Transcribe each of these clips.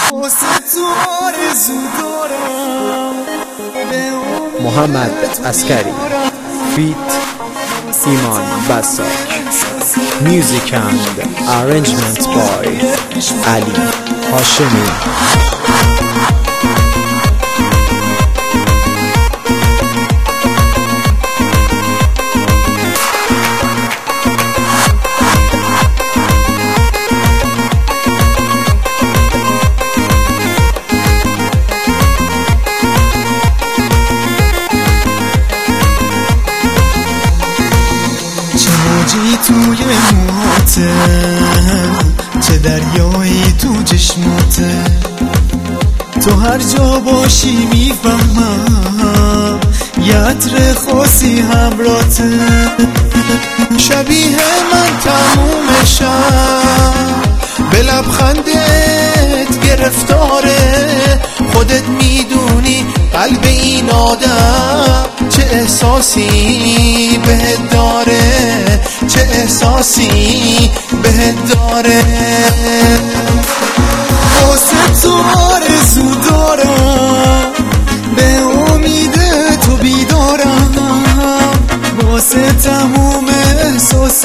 محمد عسکری فیت ایمان بساک. Music and arrangement by علی هاشمی. موجی توی موهاته، چه دریایی تو چشماته، تو هر جا باشی میفهمم یه عطر خاصی همراته، شبیه من تمومشم به لبخندت گرفتاره، خودت میدونی قلب این آدم چه احساسی بهت داره، چه احساسی بهت داره. واسه تو آرزو دارم، به امید تو بیدارم، واسه تموم احساست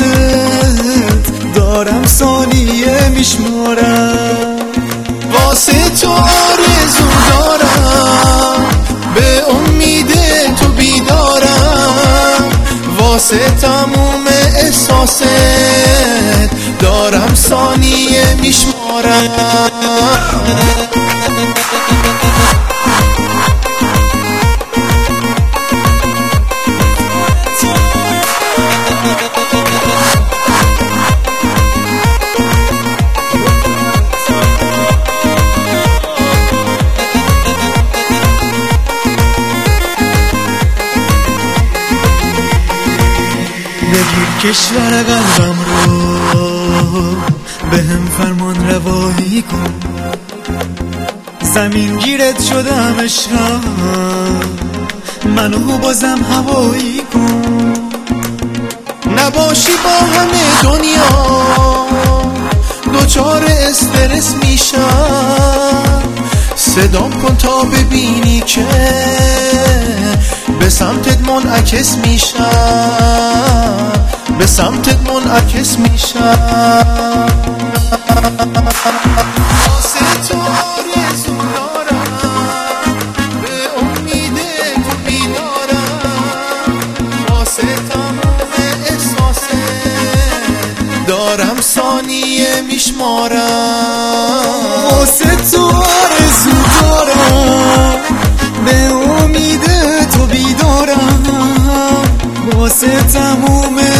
دارم ثانیه میشمارم، واسه تو آرزو دارم، به امید تو بیدارم، واسه تموم احساست دارم ثانیه میشمارم. بگیر کشور قلبم رو، به هم فرمان روایی کن، زمین گیرت شدم عشقم، منو بازم هوایی کن، نباشی با همه دنیا دوچار استرس میشم، صدام کن تا ببینی که به سمتت منعکس میشم، به سمتت منعکس میشم. واسه تو آرزو دارم، به امید تو بیدارم، واسه تمام احساست دارم ثانیه میشمارم، واسه تو آرزو دارم، به امید تو بیدارم، واسه تموم